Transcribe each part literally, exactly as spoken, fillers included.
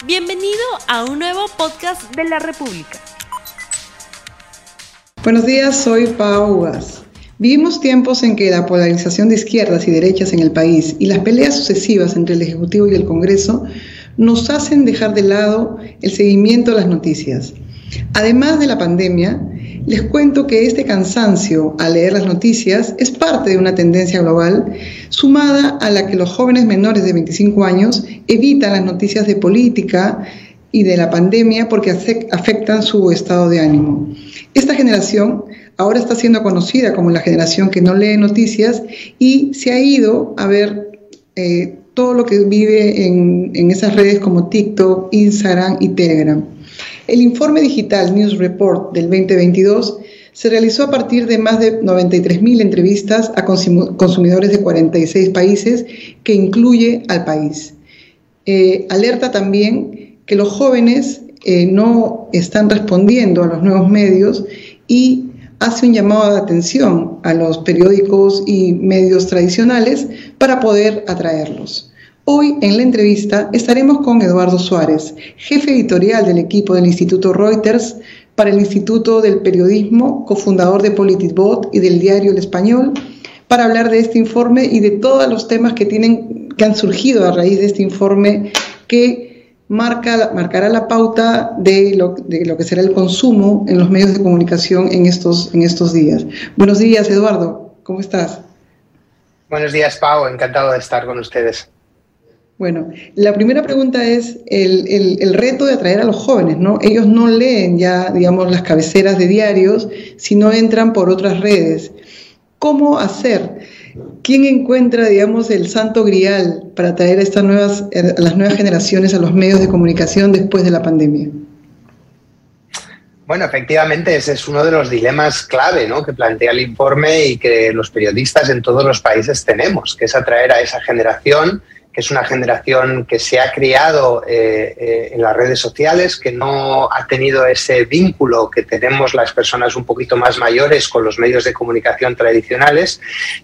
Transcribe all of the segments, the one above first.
Bienvenido a un nuevo podcast de La República. Buenos días, soy Pau Ugas. Vivimos tiempos en que la polarización de izquierdas y derechas en el país y las peleas sucesivas entre el Ejecutivo y el Congreso nos hacen dejar de lado el seguimiento de las noticias. Además de la pandemia, les cuento que este cansancio al leer las noticias es parte de una tendencia global sumada a la que los jóvenes menores de veinticinco años evitan las noticias de política y de la pandemia porque afectan su estado de ánimo. Esta generación ahora está siendo conocida como la generación que no lee noticias y se ha ido a ver eh, todo lo que vive en, en esas redes como TikTok, Instagram y Telegram. El informe digital News Report del veinte veintidós se realizó a partir de más de noventa y tres mil entrevistas a consumidores de cuarenta y seis países, que incluye al país. Eh, alerta también que los jóvenes eh, no están respondiendo a los nuevos medios y hace un llamado de atención a los periódicos y medios tradicionales para poder atraerlos. Hoy en la entrevista estaremos con Eduardo Suárez, jefe editorial del equipo del Instituto Reuters para el Instituto del Periodismo, cofundador de PolitiVote y del diario El Español, para hablar de este informe y de todos los temas que, tienen, que han surgido a raíz de este informe que marca, marcará la pauta de lo, de lo que será el consumo en los medios de comunicación en estos, en estos días. Buenos días, Eduardo, ¿cómo estás? Buenos días, Pau, encantado de estar con ustedes. Bueno, la primera pregunta es el, el, el reto de atraer a los jóvenes, ¿no? Ellos no leen ya, digamos, las cabeceras de diarios, sino entran por otras redes. ¿Cómo hacer? ¿Quién encuentra, digamos, el santo grial para atraer a, estas nuevas, a las nuevas generaciones a los medios de comunicación después de la pandemia? Bueno, efectivamente ese es uno de los dilemas clave, ¿no?, que plantea el informe y que los periodistas en todos los países tenemos, que es atraer a esa generación, que es una generación que se ha criado eh, eh, en las redes sociales, que no ha tenido ese vínculo que tenemos las personas un poquito más mayores con los medios de comunicación tradicionales.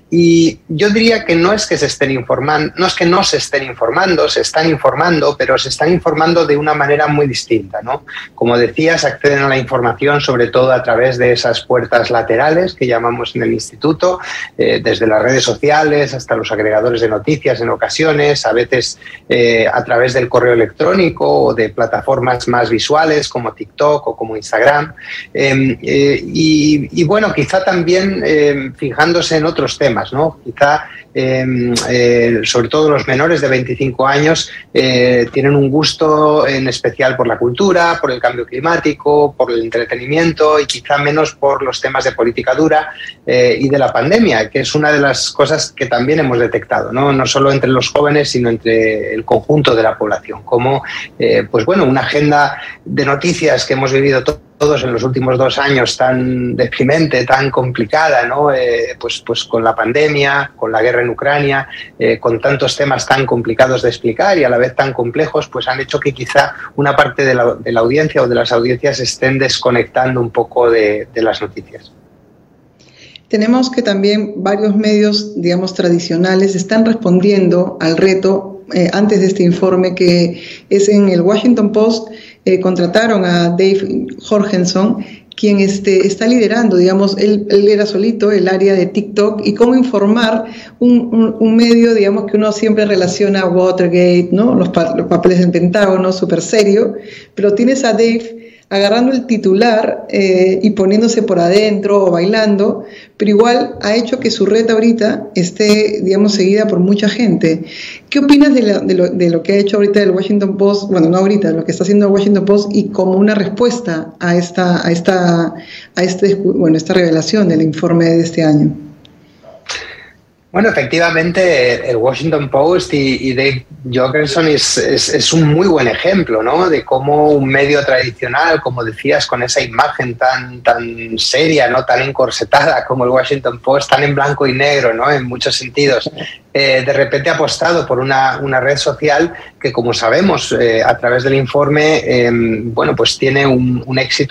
Y yo diría que no es que se estén informando, no es que no se estén informando, se están informando, pero se están informando de una manera muy distinta, ¿no? Como decías, acceden a la información sobre todo a través de esas puertas laterales que llamamos en el instituto, eh, desde las redes sociales hasta los agregadores de noticias en ocasiones, a veces eh, a través del correo electrónico o de plataformas más visuales como TikTok o como Instagram. Eh, eh, y, y bueno, quizá también eh, fijándose en otros temas, ¿no? Quizá eh, eh, sobre todo los menores de veinticinco años eh, tienen un gusto en especial por la cultura, por el cambio climático, por el entretenimiento y quizá menos por los temas de política dura eh, y de la pandemia, que es una de las cosas que también hemos detectado, ¿no? No solo entre los jóvenes, sino entre el conjunto de la población, como eh, pues bueno, una agenda de noticias que hemos vivido to todos en los últimos dos años tan deprimente, tan complicada, ¿no? Eh, pues, pues con la pandemia, con la guerra en Ucrania, eh, con tantos temas tan complicados de explicar y a la vez tan complejos, pues han hecho que quizá una parte de la, de la audiencia o de las audiencias estén desconectando un poco de, de las noticias. Tenemos que también varios medios, digamos, tradicionales están respondiendo al reto eh, antes de este informe, que es en el Washington Post. Eh, contrataron a Dave Jorgensen, quien este, está liderando, digamos, él, él era solito el área de TikTok y cómo informar un, un, un medio, digamos, que uno siempre relaciona a Watergate, ¿no? Los, pa los papeles del Pentágono, súper serio, pero tienes a Dave agarrando el titular eh, y poniéndose por adentro o bailando, pero igual ha hecho que su red ahorita esté, digamos, seguida por mucha gente. ¿Qué opinas de, la, de, lo, de lo que ha hecho ahorita el Washington Post, bueno, no ahorita, lo que está haciendo el Washington Post y como una respuesta a esta, a esta, a este, bueno, esta revelación del informe de este año? Bueno, efectivamente, el Washington Post y, y Dave Jorgensen es, es, es un muy buen ejemplo, ¿no?, de cómo un medio tradicional, como decías, con esa imagen tan, tan seria, ¿no?, tan encorsetada como el Washington Post, tan en blanco y negro, ¿no?, en muchos sentidos, eh, de repente ha apostado por una, una red social que, como sabemos, eh, a través del informe, eh, bueno, pues tiene un, un éxito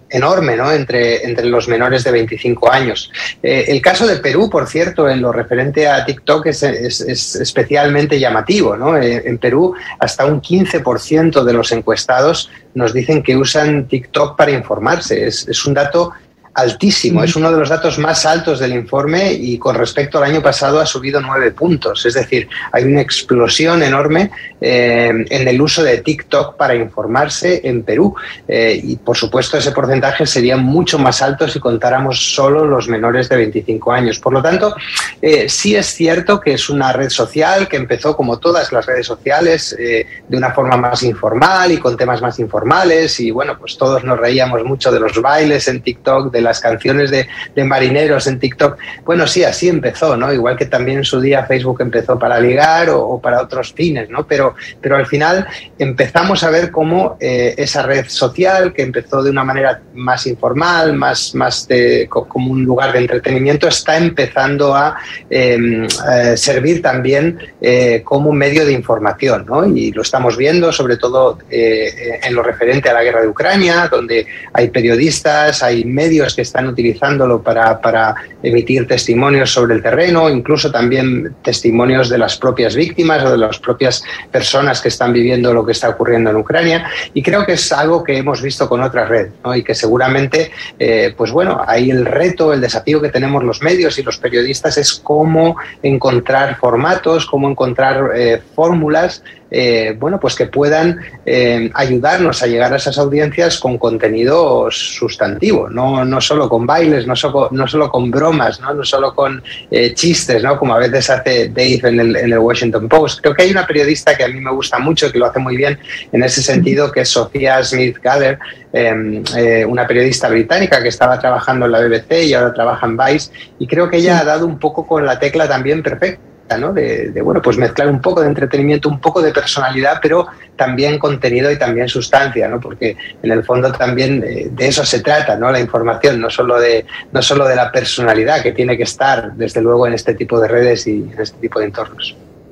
enorme, ¿no? entre, entre los menores de veinticinco años. Eh, el caso de Perú, por cierto, en lo referente a TikTok es, es, es especialmente llamativo, ¿no? Eh, en Perú, hasta un quince por ciento de los encuestados nos dicen que usan TikTok para informarse. Es, es un dato altísimo, es uno de los datos más altos del informe y con respecto al año pasado ha subido nueve puntos. Es decir, hay una explosión enorme eh, en el uso de TikTok para informarse en Perú. Eh, y, por supuesto, ese porcentaje sería mucho más alto si contáramos solo los menores de veinticinco años. Por lo tanto, eh, sí es cierto que es una red social que empezó, como todas las redes sociales, eh, de una forma más informal y con temas más informales. Y, bueno, pues todos nos reíamos mucho de los bailes en TikTok, de las canciones de, de marineros en TikTok. Bueno, sí, así empezó, ¿no? Igual que también en su día Facebook empezó para ligar o, o para otros fines, ¿no? Pero, pero al final empezamos a ver cómo eh, esa red social, que empezó de una manera más informal, más, más de, como un lugar de entretenimiento, está empezando a eh, eh, servir también eh, como un medio de información, ¿no? Y lo estamos viendo sobre todo eh, en lo referente a la guerra de Ucrania, donde hay periodistas, hay medios que están utilizándolo para, para emitir testimonios sobre el terreno, incluso también testimonios de las propias víctimas o de las propias personas que están viviendo lo que está ocurriendo en Ucrania. Y creo que es algo que hemos visto con otras redes, ¿no? Y que seguramente, eh, pues bueno, ahí el reto, el desafío que tenemos los medios y los periodistas es cómo encontrar formatos, cómo encontrar eh, fórmulas Eh, bueno, pues que puedan eh, ayudarnos a llegar a esas audiencias con contenido sustantivo, no, no solo con bailes, no solo, no solo con bromas, no, no solo con eh, chistes, ¿no? Como a veces hace Dave en el, en el Washington Post. Creo que hay una periodista que a mí me gusta mucho, que lo hace muy bien en ese sentido, que es Sofía Smith-Galler, eh, eh, una periodista británica que estaba trabajando en la B B C y ahora trabaja en Vice, y creo que ella ha dado un poco con la tecla también perfecta, ¿no? De, de bueno, pues mezclar un poco de entretenimiento, un poco de personalidad, pero también contenido y también sustancia, ¿no? Porque en el fondo también de, de eso se trata, ¿no? La información, no solo de no solo de la personalidad que tiene que estar, desde luego, en este tipo de redes y en este tipo de entornos.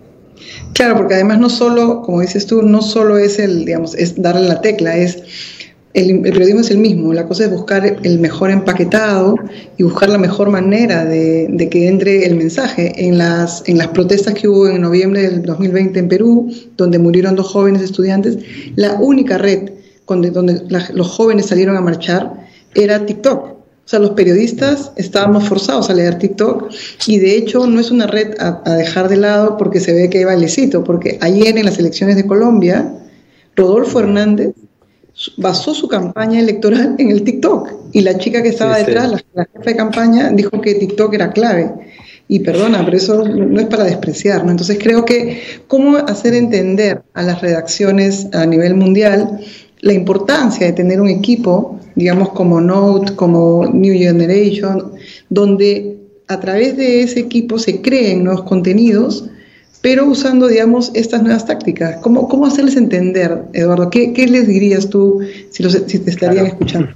Claro, porque además no solo, como dices tú, no solo es el, digamos, es darle la tecla, es El, el periodismo es el mismo, la cosa es buscar el mejor empaquetado y buscar la mejor manera de, de que entre el mensaje. En las, en las protestas que hubo en noviembre del dos mil veinte en Perú, donde murieron dos jóvenes estudiantes, la única red donde, donde la, los jóvenes salieron a marchar era TikTok. O sea, los periodistas estábamos forzados a leer TikTok y de hecho no es una red a, a dejar de lado porque se ve que hay bailecito, porque ayer en las elecciones de Colombia, Rodolfo Hernández basó su campaña electoral en el TikTok y la chica que estaba sí, detrás, sí. La, la jefa de campaña, dijo que TikTok era clave. Y perdona, pero eso no es para despreciar, ¿no? Entonces creo que cómo hacer entender a las redacciones a nivel mundial la importancia de tener un equipo, digamos como Note, como New Generation, donde a través de ese equipo se creen nuevos contenidos, pero usando, digamos, estas nuevas tácticas. ¿Cómo, cómo hacerles entender, Eduardo? ¿Qué, qué les dirías tú si, los, si te estarían claro. escuchando?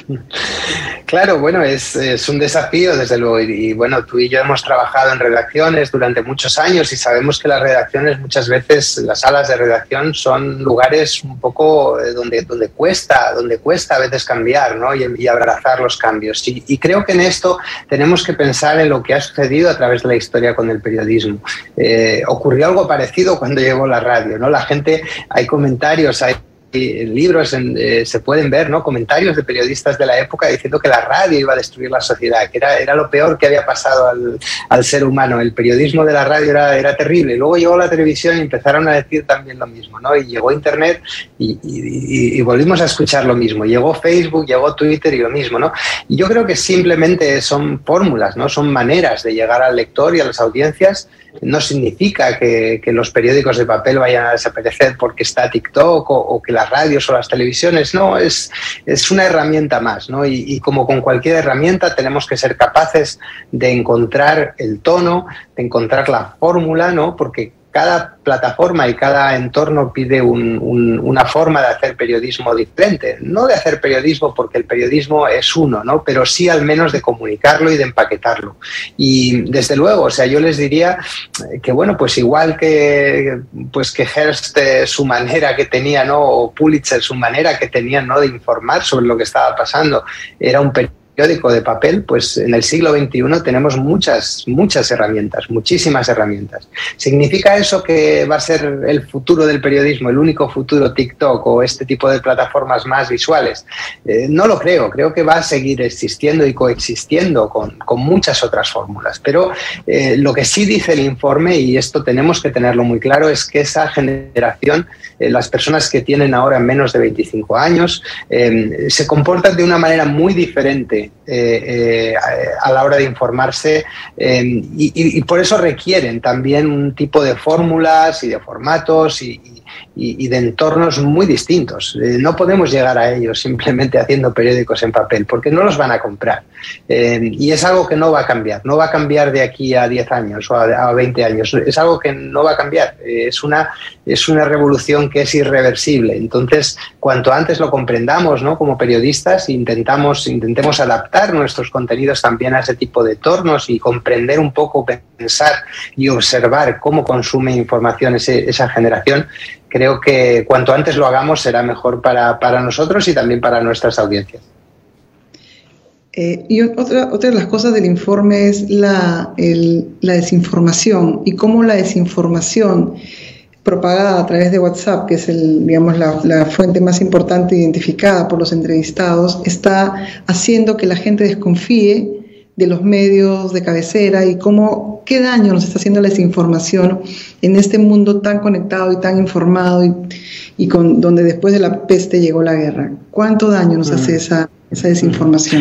Claro, bueno, es, es un desafío, desde luego, y, y bueno, tú y yo hemos trabajado en redacciones durante muchos años y sabemos que las redacciones muchas veces, las salas de redacción son lugares un poco donde, donde cuesta, donde cuesta a veces cambiar, ¿no? y, y abrazar los cambios. Y, y creo que en esto tenemos que pensar en lo que ha sucedido a través de la historia con el periodismo. Eh, ocurrió algo parecido cuando llegó la radio, ¿no? La gente, hay comentarios, hay en libros en, eh, se pueden ver, ¿no? Comentarios de periodistas de la época diciendo que la radio iba a destruir la sociedad, que era, era lo peor que había pasado al, al ser humano. El periodismo de la radio era, era terrible. Luego llegó la televisión y empezaron a decir también lo mismo, ¿no? Y llegó Internet y, y, y, y volvimos a escuchar lo mismo. Llegó Facebook, llegó Twitter y lo mismo, ¿no? Y yo creo que simplemente son fórmulas, ¿no? Son maneras de llegar al lector y a las audiencias. No significa que, que los periódicos de papel vayan a desaparecer porque está TikTok o, o que las radios o las televisiones, no, es, es una herramienta más, ¿no? Y, y como con cualquier herramienta tenemos que ser capaces de encontrar el tono, de encontrar la fórmula, ¿no? Porque cada plataforma y cada entorno pide un, un, una forma de hacer periodismo diferente. No de hacer periodismo porque el periodismo es uno, ¿no? Pero sí al menos de comunicarlo y de empaquetarlo. Y desde luego, o sea, yo les diría que, bueno, pues igual que, pues que Hearst eh, su manera que tenía, ¿no? O Pulitzer su manera que tenía, ¿no? De informar sobre lo que estaba pasando era un periodismo periódico de papel, pues en el siglo veintiuno tenemos muchas, muchas herramientas, muchísimas herramientas. ¿Significa eso que va a ser el futuro del periodismo, el único futuro TikTok o este tipo de plataformas más visuales? Eh, no lo creo, creo que va a seguir existiendo y coexistiendo con, con muchas otras fórmulas. Pero eh, lo que sí dice el informe, y esto tenemos que tenerlo muy claro, es que esa generación, eh, las personas que tienen ahora menos de veinticinco años, eh, se comportan de una manera muy diferente Eh, eh, a la hora de informarse eh, y, y por eso requieren también un tipo de fórmulas y de formatos y, y, y de entornos muy distintos. Eh, no podemos llegar a ellos simplemente haciendo periódicos en papel porque no los van a comprar eh, y es algo que no va a cambiar, no va a cambiar de aquí a diez años o a, a veinte años, es algo que no va a cambiar, eh, es, una, es una revolución que es irreversible. Entonces, cuanto antes lo comprendamos, ¿no? Como periodistas, intentamos, intentemos adaptar nuestros contenidos también a ese tipo de entornos y comprender un poco, pensar y observar cómo consume información ese, esa generación, creo que cuanto antes lo hagamos será mejor para, para nosotros y también para nuestras audiencias. Eh, y otra, otra de las cosas del informe es la, el, la desinformación y cómo la desinformación propagada a través de WhatsApp, que es el, digamos, la, la fuente más importante identificada por los entrevistados, está haciendo que la gente desconfíe de los medios de cabecera y cómo, qué daño nos está haciendo la desinformación en este mundo tan conectado y tan informado y, y con, donde después de la peste llegó la guerra. ¿Cuánto daño nos mm. hace esa, esa desinformación?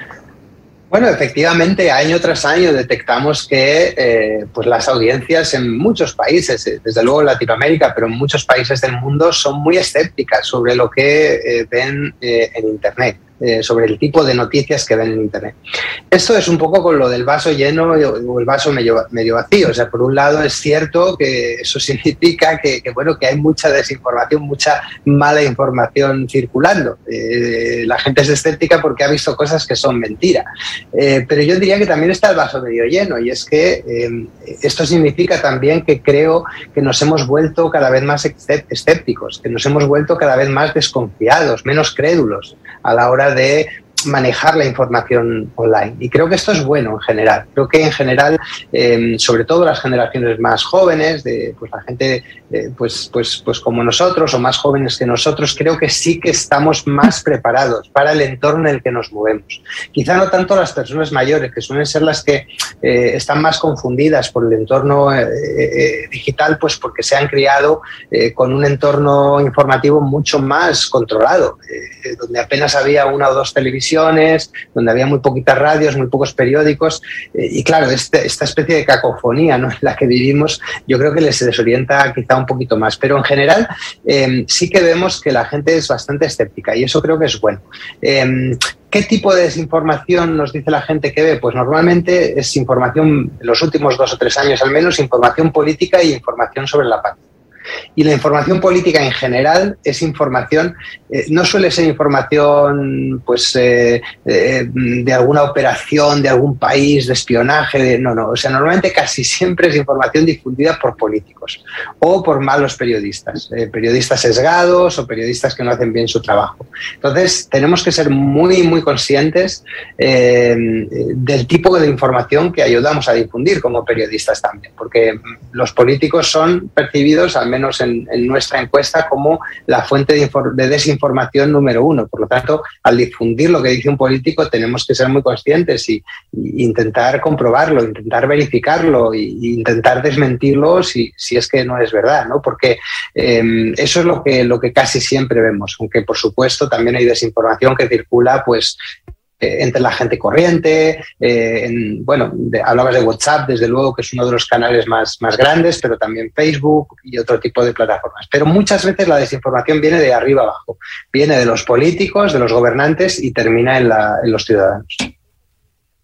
Bueno, efectivamente, año tras año detectamos que eh, pues las audiencias en muchos países, desde luego en Latinoamérica, pero en muchos países del mundo, son muy escépticas sobre lo que eh, ven eh, en Internet. Eh, sobre el tipo de noticias que ven en Internet. Esto es un poco con lo del vaso lleno o el vaso medio, medio vacío. O sea, por un lado es cierto que eso significa que, que, bueno, que hay mucha desinformación, mucha mala información circulando. Eh, la gente es escéptica porque ha visto cosas que son mentira. Eh, pero yo diría que también está el vaso medio lleno y es que eh, esto significa también que creo que nos hemos vuelto cada vez más escépticos, que nos hemos vuelto cada vez más desconfiados, menos crédulos a la hora de manejar la información online. Y creo que esto es bueno en general. Creo que en general, eh, sobre todo las generaciones más jóvenes, de pues la gente eh, pues, pues, pues como nosotros o más jóvenes que nosotros, creo que sí que estamos más preparados para el entorno en el que nos movemos. Quizá no tanto las personas mayores, que suelen ser las que eh, están más confundidas por el entorno eh, eh, digital, pues porque se han criado eh, con un entorno informativo mucho más controlado, eh, donde apenas había una o dos televisiones, donde había muy poquitas radios, muy pocos periódicos eh, y claro, este, esta especie de cacofonía, ¿no?, en la que vivimos, yo creo que les desorienta quizá un poquito más, pero en general eh, sí que vemos que la gente es bastante escéptica y eso creo que es bueno. Eh, ¿Qué tipo de desinformación nos dice la gente que ve? Pues normalmente es información, en los últimos dos o tres años al menos, información política y información sobre la paz. Y la información política en general es información, eh, no suele ser información pues eh, eh, de alguna operación, de algún país, de espionaje, de, no, no, o sea, normalmente casi siempre es información difundida por políticos o por malos periodistas, eh, periodistas sesgados o periodistas que no hacen bien su trabajo. Entonces, tenemos que ser muy, muy conscientes eh, del tipo de información que ayudamos a difundir como periodistas también, porque los políticos son percibidos, al menos menos en, en nuestra encuesta, como la fuente de, de desinformación número uno. Por lo tanto, al difundir lo que dice un político tenemos que ser muy conscientes y, y intentar comprobarlo, intentar verificarlo e intentar desmentirlo si, si es que no es verdad, ¿no? Porque eh, eso es lo que, lo que casi siempre vemos, aunque por supuesto también hay desinformación que circula pues Eh, entre la gente corriente, eh, en, bueno, de, hablabas de WhatsApp, desde luego que es uno de los canales más, más grandes, pero también Facebook y otro tipo de plataformas. Pero muchas veces la desinformación viene de arriba abajo, viene de los políticos, de los gobernantes y termina en, la, en los ciudadanos.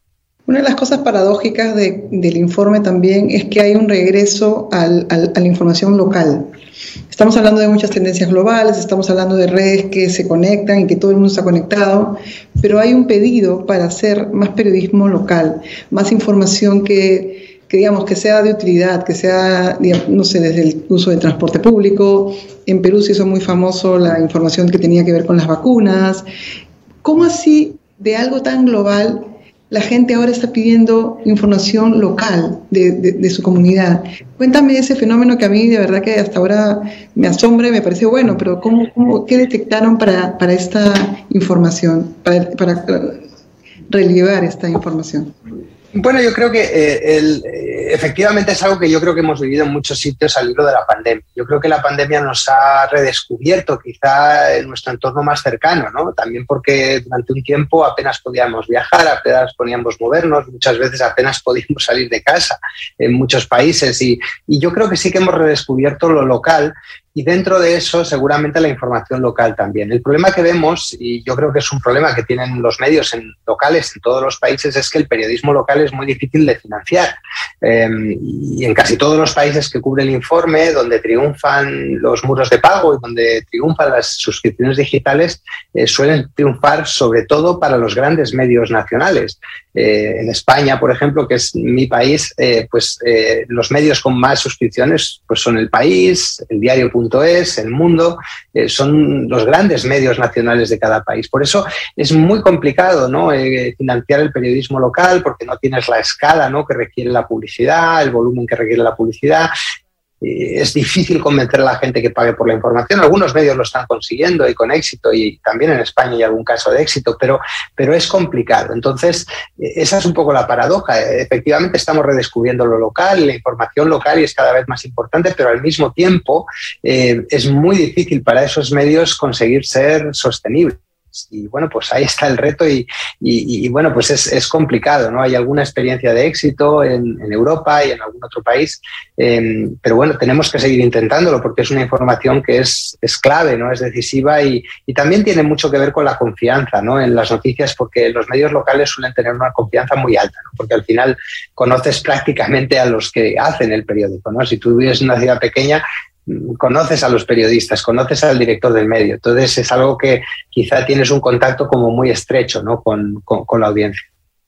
Una de las cosas paradójicas de, del informe también es que hay un regreso al, al, a la información local. Estamos hablando de muchas tendencias globales, estamos hablando de redes que se conectan y que todo el mundo está conectado, pero hay un pedido para hacer más periodismo local, más información que, que digamos, que sea de utilidad, que sea, digamos, no sé, desde el uso del transporte público. En Perú se hizo muy famoso la información que tenía que ver con las vacunas. ¿Cómo así, de algo tan global, la gente ahora está pidiendo información local de, de, de su comunidad? Cuéntame ese fenómeno que a mí de verdad que hasta ahora me asombra y me parece bueno, pero ¿cómo, cómo, ¿qué detectaron para, para esta información, para, para relevar esta información? Bueno, yo creo que eh, el, eh, efectivamente es algo que yo creo que hemos vivido en muchos sitios al hilo de la pandemia. Yo creo que la pandemia nos ha redescubierto quizá en nuestro entorno más cercano, ¿no? También porque durante un tiempo apenas podíamos viajar, apenas podíamos movernos, muchas veces apenas podíamos salir de casa en muchos países y, y yo creo que sí que hemos redescubierto lo local. Y dentro de eso, seguramente la información local también. El problema que vemos, y yo creo que es un problema que tienen los medios en, locales en todos los países, es que el periodismo local es muy difícil de financiar. Eh, y en casi todos los países que cubre el informe, donde triunfan los muros de pago y donde triunfan las suscripciones digitales, eh, suelen triunfar sobre todo para los grandes medios nacionales. Eh, en España, por ejemplo, que es mi país, eh, pues eh, los medios con más suscripciones pues son El País, El Diario punto es, El Mundo, eh, son los grandes medios nacionales de cada país. Por eso es muy complicado, ¿no? eh, financiar el periodismo local porque no tienes la escala, ¿no? que requiere la publicidad, el volumen que requiere la publicidad. Es difícil convencer a la gente que pague por la información. Algunos medios lo están consiguiendo y con éxito, y también en España hay algún caso de éxito, pero, pero es complicado. Entonces, esa es un poco la paradoja. Efectivamente, estamos redescubriendo lo local, la información local, y es cada vez más importante, pero al mismo tiempo eh, es muy difícil para esos medios conseguir ser sostenibles. Y bueno, pues ahí está el reto y, y, y bueno, pues es, es complicado, ¿no? Hay alguna experiencia de éxito en, en Europa y en algún otro país, eh, pero bueno, tenemos que seguir intentándolo porque es una información que es, es clave, ¿no? Es decisiva y, y también tiene mucho que ver con la confianza, ¿no? En las noticias, porque los medios locales suelen tener una confianza muy alta, ¿no? Porque al final conoces prácticamente a los que hacen el periódico, ¿no? Si tú vives en una ciudad pequeña, conoces a los periodistas, conoces al director del medio. Entonces es algo que quizá tienes un contacto como muy estrecho, ¿no? con, con, con la audiencia.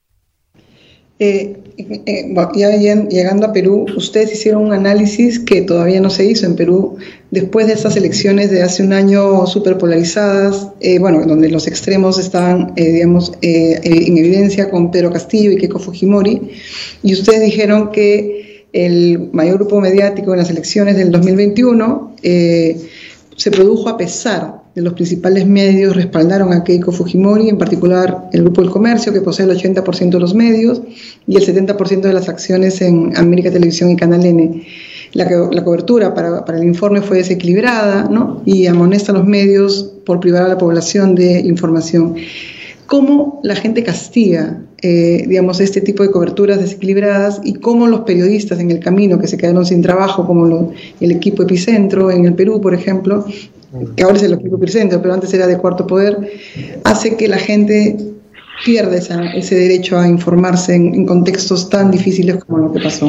Eh, eh, ya llegando a Perú, ustedes hicieron un análisis que todavía no se hizo en Perú después de esas elecciones de hace un año súper polarizadas, eh, bueno, donde los extremos estaban, eh, digamos, eh, en evidencia con Pedro Castillo y Keiko Fujimori, y ustedes dijeron que el mayor grupo mediático en las elecciones del dos mil veintiuno eh, se produjo a pesar de los principales medios respaldaron a Keiko Fujimori, en particular el Grupo del Comercio, que posee el ochenta por ciento de los medios y el setenta por ciento de las acciones en América Televisión y Canal N. La, la cobertura para, para el informe fue desequilibrada, ¿no? Y amonesta a los medios por privar a la población de información. ¿Cómo la gente castiga, eh, digamos, este tipo de coberturas desequilibradas y cómo los periodistas en el camino que se quedaron sin trabajo, como lo, el equipo Epicentro en el Perú, por ejemplo, que ahora es el equipo Epicentro, pero antes era de Cuarto Poder, hace que la gente pierda esa, ese derecho a informarse en, en contextos tan difíciles como lo que pasó?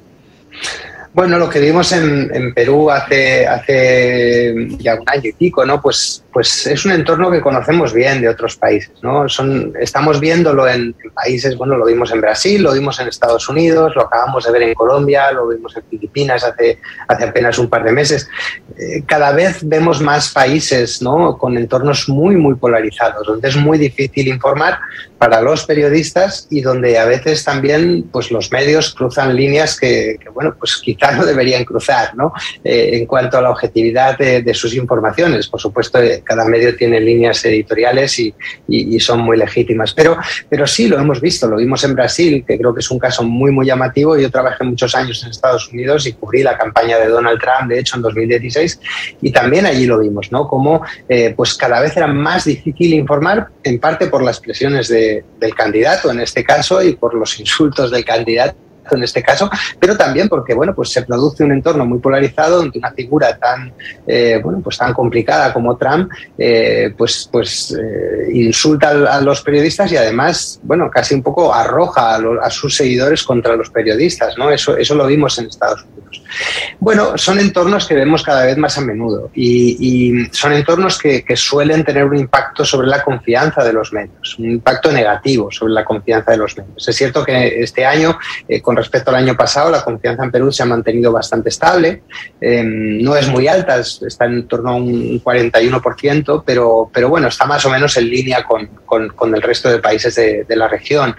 Bueno, lo que vimos en, en Perú hace, hace ya un año y pico, ¿no? Pues, pues es un entorno que conocemos bien de otros países, ¿no? Son, estamos viéndolo en, en países, bueno, lo vimos en Brasil, lo vimos en Estados Unidos, lo acabamos de ver en Colombia, lo vimos en Filipinas hace, hace apenas un par de meses. Eh, cada vez vemos más países, ¿no? Con entornos muy, muy polarizados, donde es muy difícil informar para los periodistas y donde a veces también pues, los medios cruzan líneas que, que bueno, pues quizá no deberían cruzar, ¿no? Eh, en cuanto a la objetividad de, de sus informaciones. Por supuesto, cada medio tiene líneas editoriales y, y, y son muy legítimas. Pero, pero sí, lo hemos visto, lo vimos en Brasil, que creo que es un caso muy, muy llamativo. Yo trabajé muchos años en Estados Unidos y cubrí la campaña de Donald Trump, de hecho, en dos mil dieciséis, y también allí lo vimos, ¿no? Como eh, pues cada vez era más difícil informar, en parte por las presiones de, del candidato, en este caso, y por los insultos del candidato, en este caso, pero también porque, bueno, pues se produce un entorno muy polarizado donde una figura tan, eh, bueno, pues tan complicada como Trump, eh, pues, pues eh, insulta a los periodistas y además, bueno, casi un poco arroja a, los, a sus seguidores contra los periodistas, ¿no? Eso, eso lo vimos en Estados Unidos. Bueno, son entornos que vemos cada vez más a menudo y, y son entornos que, que suelen tener un impacto sobre la confianza de los medios, un impacto negativo sobre la confianza de los medios. Es cierto que este año, eh, con respecto al año pasado, la confianza en Perú se ha mantenido bastante estable, eh, no es muy alta, está en torno a un cuarenta y uno por ciento, pero, pero bueno, está más o menos en línea con, con, con el resto de países de, de la región.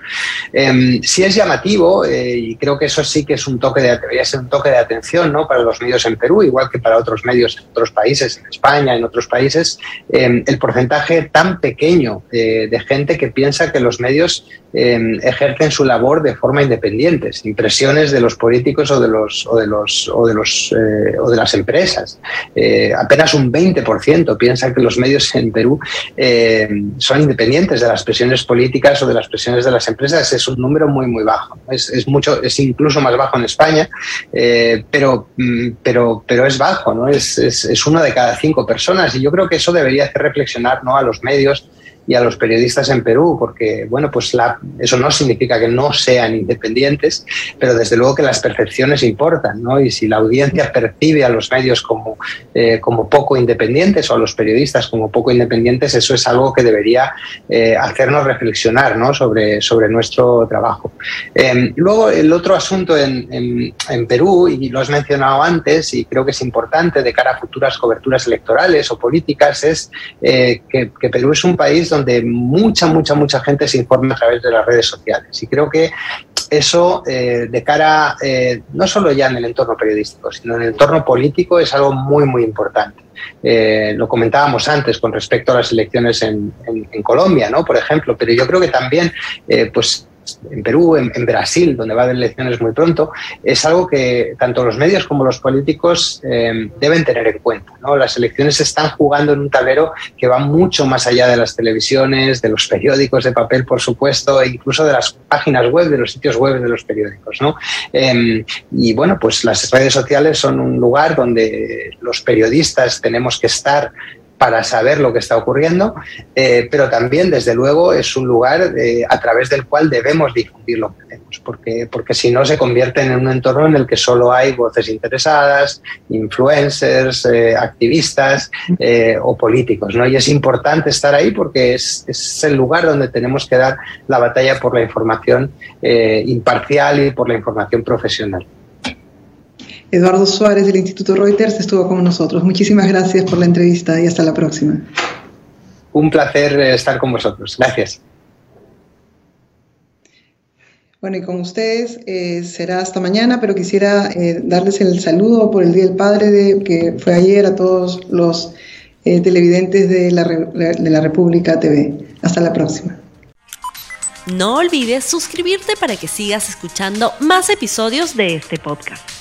Eh, sí es llamativo, eh, y creo que eso sí que es un toque de, debería ser un toque de atención, ¿no?, para los medios en Perú, igual que para otros medios en otros países, en España, en otros países, eh, el porcentaje tan pequeño eh, de gente que piensa que los medios eh, ejercen su labor de forma independiente, sin presiones de los políticos o de los o de los o de los eh, o de las empresas. Eh, apenas un veinte por ciento piensa que los medios en Perú eh, son independientes de las presiones políticas o de las presiones de las empresas. Es un número muy muy bajo. Es, es mucho, es incluso más bajo en España, eh, pero pero pero es bajo, ¿no? Es, es es uno de cada cinco personas y yo creo que eso debería hacer reflexionar, ¿no?, a los medios y a los periodistas en Perú, porque bueno, pues la, eso no significa que no sean independientes, pero desde luego que las percepciones importan, ¿no? Y si la audiencia percibe a los medios como, eh, como poco independientes o a los periodistas como poco independientes, eso es algo que debería eh, hacernos reflexionar, ¿no?, sobre, sobre nuestro trabajo. Eh, luego, el otro asunto en, en, en Perú, y lo has mencionado antes, y creo que es importante de cara a futuras coberturas electorales o políticas, es eh, que, que Perú es un país donde donde mucha, mucha, mucha gente se informa a través de las redes sociales. Y creo que eso, eh, de cara, eh, no solo ya en el entorno periodístico, sino en el entorno político, es algo muy, muy importante. Eh, lo comentábamos antes con respecto a las elecciones en, en, en Colombia, ¿no?, por ejemplo, pero yo creo que también, eh, pues, en Perú, en, en Brasil, donde va a haber elecciones muy pronto, es algo que tanto los medios como los políticos eh, deben tener en cuenta, ¿no? Las elecciones se están jugando en un tablero que va mucho más allá de las televisiones, de los periódicos de papel, por supuesto, e incluso de las páginas web, de los sitios web de los periódicos, ¿no? Eh, y bueno, pues las redes sociales son un lugar donde los periodistas tenemos que estar para saber lo que está ocurriendo, eh, pero también, desde luego, es un lugar eh, a través del cual debemos difundir lo que hacemos, porque, porque si no se convierten en un entorno en el que solo hay voces interesadas, influencers, eh, activistas eh, o políticos, ¿no? Y es importante estar ahí porque es, es el lugar donde tenemos que dar la batalla por la información eh, imparcial y por la información profesional. Eduardo Suárez, del Instituto Reuters, estuvo con nosotros. Muchísimas gracias por la entrevista y hasta la próxima. Un placer estar con vosotros. Gracias. Bueno, y con ustedes eh, será hasta mañana, pero quisiera eh, darles el saludo por el Día del Padre, de, que fue ayer, a todos los eh, televidentes de la, de la República T V. Hasta la próxima. No olvides suscribirte para que sigas escuchando más episodios de este podcast.